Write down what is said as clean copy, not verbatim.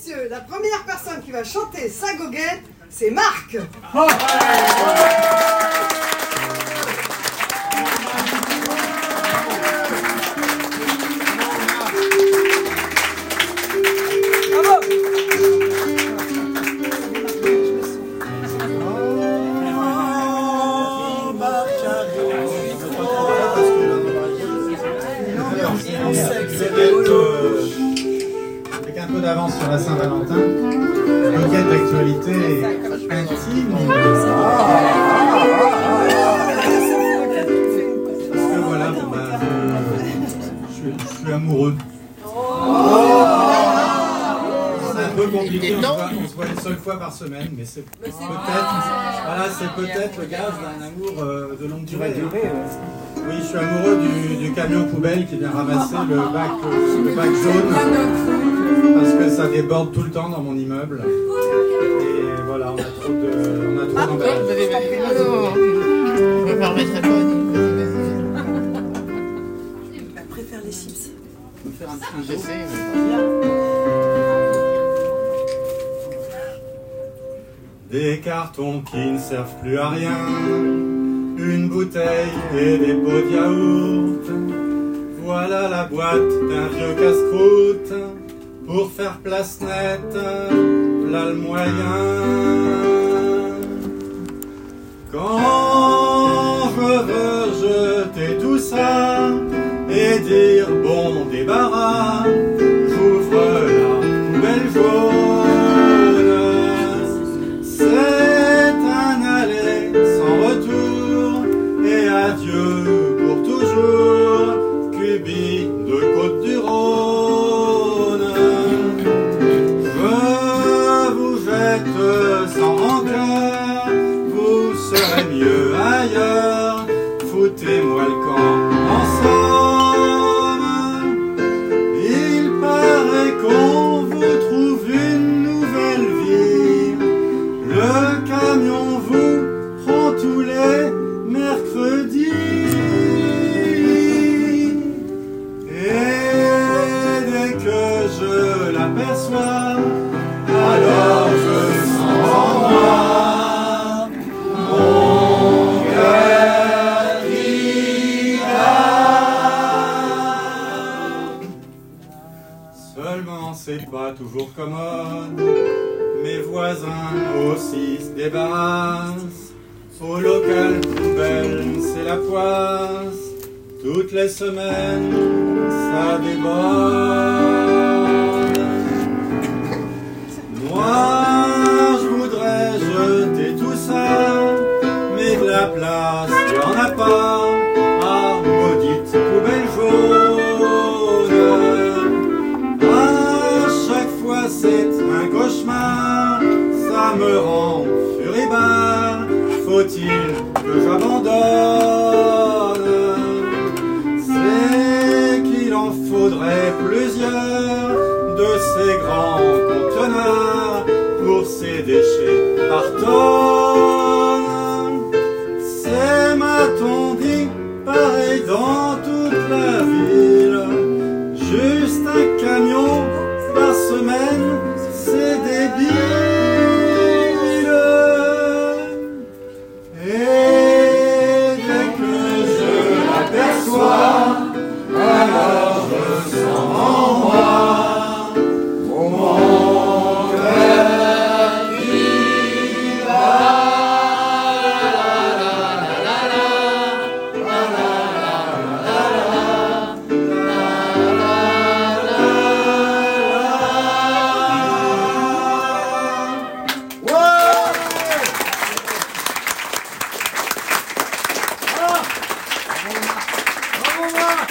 messieurs, la première personne qui va chanter sa goguette, c'est Marc. Avec un peu d'avance sur la Saint-Valentin, goguette d'actualité intime. Parce que voilà, je suis amoureux. C'est un peu compliqué, on se voit une seule fois par semaine, mais c'est peut-être le gage d'un amour de longue durée. Oui, je suis amoureux du camion poubelle qui vient ramasser le bac jaune, parce que ça déborde tout le temps dans mon immeuble. Et voilà, on a trop d'emballage. On va pas remettre à quoi. Je préfère les chips. On peut faire un J'essaie. Des cartons qui ne servent plus à rien, une bouteille et des pots de yaourt. Voilà la boîte d'un vieux casse-croûte. Pour faire place nette, là le moyen. Quand je veux jeter tout ça et dire bon débarras, j'ouvre la poubelle jaune. C'est un aller sans retour et adieu pour toujours, Cubi de Côte-du-Rhône. Je vous jette sans rancœur, vous serez mieux ailleurs, foutez-moi le camp en somme. Il paraît qu'on vous trouve une nouvelle vie, le camion vous prend tous les mercredis. Et dès que je l'aperçois, alors je sens en moi mon cœur qui bat. Seulement c'est pas toujours commode, mes voisins aussi se débarrassent. Au local poubelle, c'est la poisse. Toutes les semaines, ça déborde. Moi, je voudrais jeter tout ça, mais de la place, il n'y en a pas. Ah, maudite poubelle jaune. À chaque fois, c'est un cauchemar. Ça me rend furibard. Faut-il que j'abandonne? C'est qu'il en faudrait plusieurs de ces grands conteneurs pour ces déchets par tonnes. C'est, m'a-t-on dit, pareil dans toute la ville. Juste un camion par semaine, c'est débile.